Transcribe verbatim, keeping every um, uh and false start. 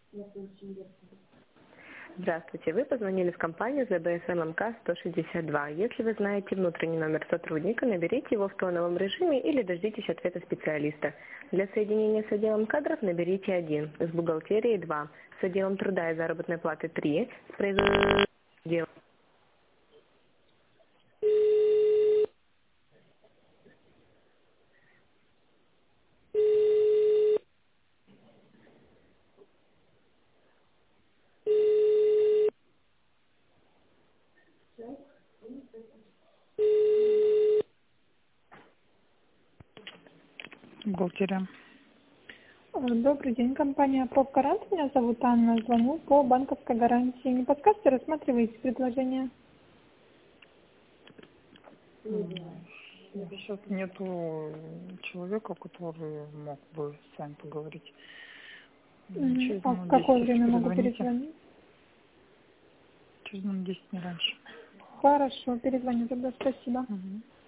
Здравствуйте, вы позвонили в компанию зэ бэ эс эм эм ка сто шестьдесят два. Если вы знаете внутренний номер сотрудника, наберите его в тоновом режиме или дождитесь ответа специалиста. Для соединения с отделом кадров наберите один, с бухгалтерией два, с отделом труда и заработной платы три, с производственным отделом. Бухгалтерия. Э, Добрый день, компания «Профгарант». Меня зовут Анна. Звоню по банковской гарантии. Не подскажете, рассматриваете предложение? Сейчас нету человека, который мог бы с вами поговорить. Мгм. Через А в минут какое десять время могу перезвоните. перезвонить? Через минут десять, не раньше. Хорошо, перезвоню тогда. Спасибо. Мгм.